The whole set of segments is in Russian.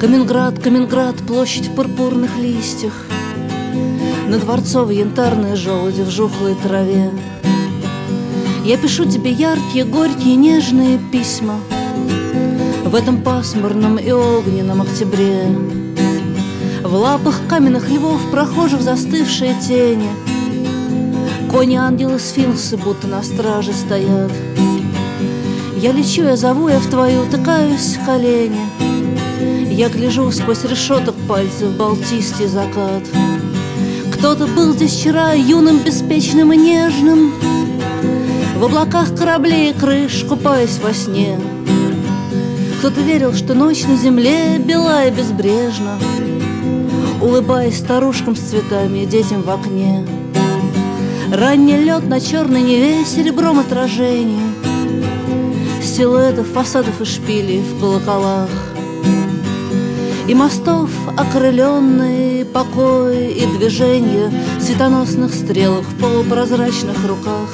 Калининград, Калининград, площадь в пурпурных листьях, на дворцовой янтарной желуди в жухлой траве. Я пишу тебе яркие, горькие, нежные письма в этом пасмурном и огненном октябре. В лапах каменных львов прохожих застывшие тени, кони, ангелы, сфинксы будто на страже стоят. Я лечу, я зову, я в твою утыкаюсь в колени. Я гляжу сквозь решеток пальцев в болтистый закат. Кто-то был здесь вчера юным, беспечным и нежным, в облаках кораблей и крыш, купаясь во сне. Кто-то верил, что ночь на земле бела и безбрежна, улыбаясь старушкам с цветами и детям в окне. Ранний лед на черной Неве серебром отражений силуэтов фасадов и шпилей в колоколах, и мостов окрыленный покой и движение светоносных стрелок в полупрозрачных руках.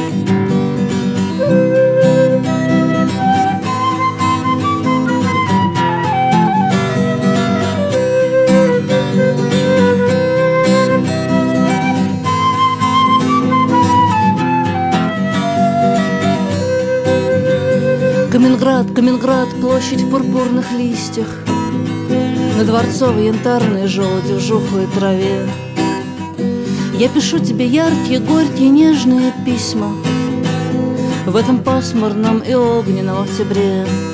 Калининград, Калининград, площадь в пурпурных листьях, на дворцовой янтарной желуди в жухлой траве. Я пишу тебе яркие, горькие, нежные письма в этом пасмурном и огненном октябре.